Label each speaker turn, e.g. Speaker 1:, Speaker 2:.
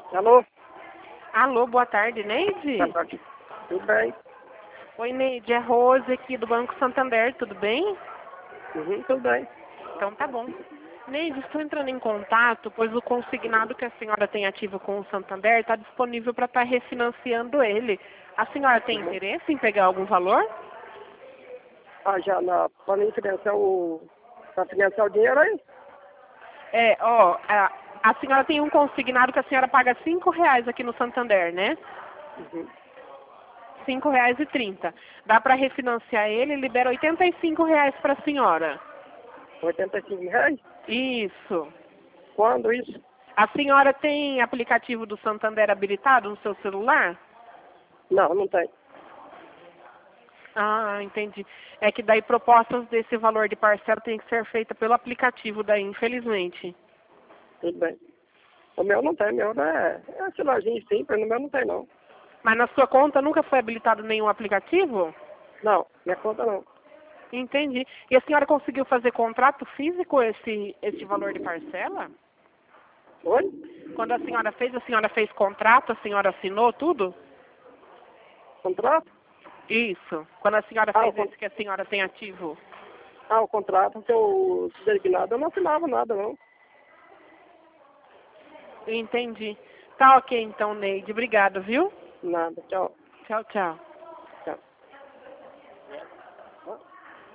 Speaker 1: Alô?
Speaker 2: Alô, boa tarde, Neide?
Speaker 1: Boa tarde. Tudo bem?
Speaker 2: Oi, Neide, é Rose aqui do Banco Santander, tudo bem?
Speaker 1: Tudo bem.
Speaker 2: Então tá bom. Neide, estou entrando em contato, pois o consignado que a senhora tem ativo com o Santander está disponível para estar refinanciando ele. A senhora tem interesse em pegar algum valor?
Speaker 1: Já para financiar o dinheiro aí?
Speaker 2: A senhora tem um consignado que a senhora paga R$ 5 aqui no Santander, né?
Speaker 1: Uhum.
Speaker 2: R$ 5,30. Dá para refinanciar ele e libera R$ 85 para a senhora.
Speaker 1: R$ 85?
Speaker 2: Isso.
Speaker 1: Quando isso?
Speaker 2: A senhora tem aplicativo do Santander habilitado no seu celular?
Speaker 1: Não, não tem.
Speaker 2: Ah, entendi. É que daí propostas desse valor de parcela tem que ser feita pelo aplicativo daí, infelizmente.
Speaker 1: Tudo bem. O meu não tem, meu é celularzinho simples, no meu não tem não.
Speaker 2: Mas na sua conta nunca foi habilitado nenhum aplicativo?
Speaker 1: Não, minha conta não.
Speaker 2: Entendi. E a senhora conseguiu fazer contrato físico esse valor de parcela?
Speaker 1: Oi?
Speaker 2: Quando a senhora fez contrato, a senhora assinou tudo?
Speaker 1: Contrato?
Speaker 2: Isso. Quando a senhora
Speaker 1: Ah,
Speaker 2: fez esse que a senhora tem ativo?
Speaker 1: o contrato que eu designado, eu não assinava nada não.
Speaker 2: Entendi. Tá ok então, Neide. Obrigado, viu?
Speaker 1: Nada, tchau.
Speaker 2: Tchau, tchau.